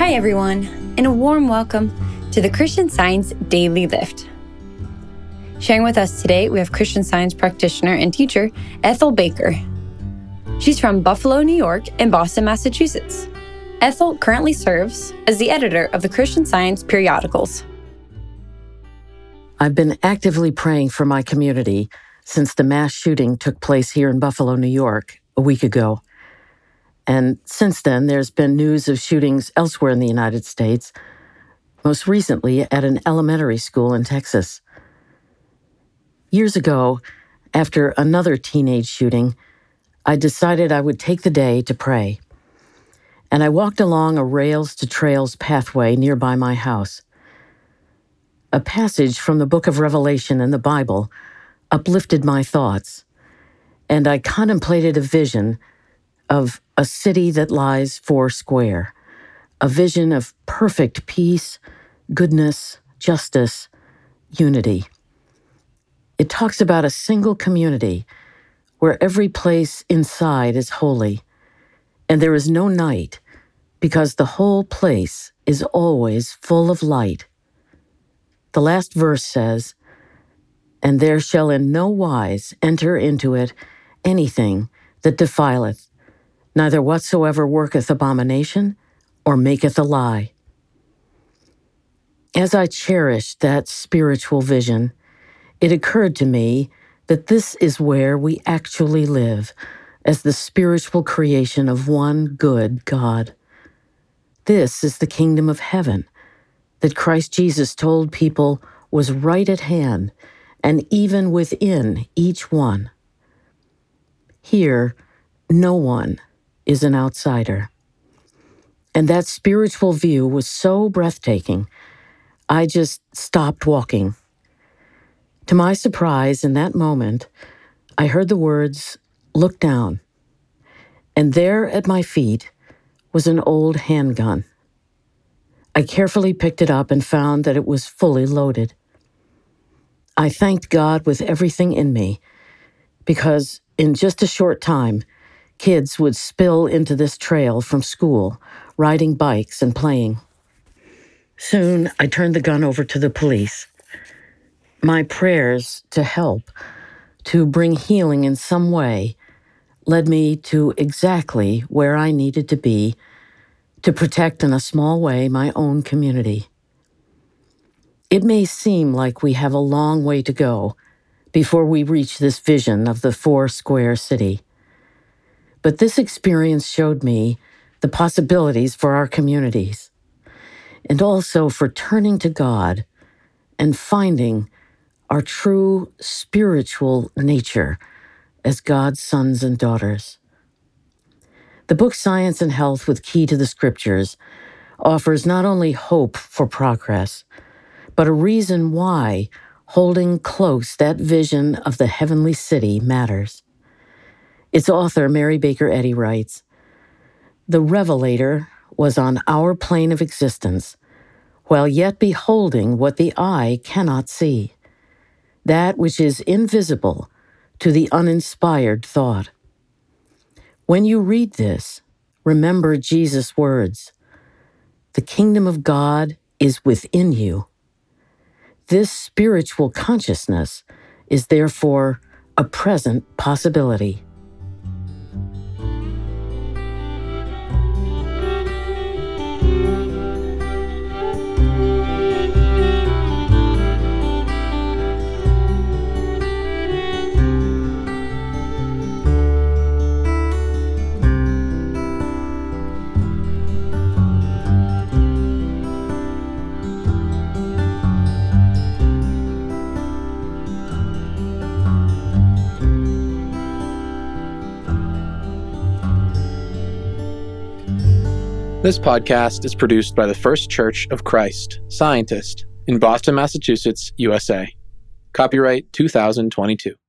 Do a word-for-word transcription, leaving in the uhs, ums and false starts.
Hi, everyone, and a warm welcome to the Christian Science Daily Lift. Sharing with us today, we have Christian Science practitioner and teacher Ethel Baker. She's from Buffalo, New York, and Boston, Massachusetts. Ethel currently serves as the editor of the Christian Science periodicals. I've been actively praying for my community since the mass shooting took place here in Buffalo, New York, a week ago. And since then, there's been news of shootings elsewhere in the United States, most recently at an elementary school in Texas. Years ago, after another teenage shooting, I decided I would take the day to pray. And I walked along a Rails to Trails pathway nearby my house. A passage from the book of Revelation in the Bible uplifted my thoughts, and I contemplated a vision of a city that lies four square, a vision of perfect peace, goodness, justice, unity. It talks about a single community where every place inside is holy, and there is no night because the whole place is always full of light. The last verse says, "And there shall in no wise enter into it anything that defileth, neither whatsoever worketh abomination or maketh a lie." As I cherished that spiritual vision, it occurred to me that this is where we actually live as the spiritual creation of one good God. This is the kingdom of heaven that Christ Jesus told people was right at hand and even within each one. Here, no one is an outsider. And that spiritual view was so breathtaking, I just stopped walking. To my surprise, in that moment, I heard the words, "Look down." And there at my feet was an old handgun. I carefully picked it up and found that it was fully loaded. I thanked God with everything in me, because in just a short time, kids would spill into this trail from school, riding bikes and playing. Soon, I turned the gun over to the police. My prayers to help, to bring healing in some way, led me to exactly where I needed to be to protect in a small way my own community. It may seem like we have a long way to go before we reach this vision of the four-square city. But this experience showed me the possibilities for our communities, and also for turning to God and finding our true spiritual nature as God's sons and daughters. The book Science and Health with Key to the Scriptures offers not only hope for progress, but a reason why holding close that vision of the heavenly city matters. Its author, Mary Baker Eddy, writes, "The Revelator was on our plane of existence, while yet beholding what the eye cannot see, that which is invisible to the uninspired thought." When you read this, remember Jesus' words, "The kingdom of God is within you." This spiritual consciousness is therefore a present possibility. This podcast is produced by the First Church of Christ, Scientist, in Boston, Massachusetts, U S A. Copyright two thousand twenty-two.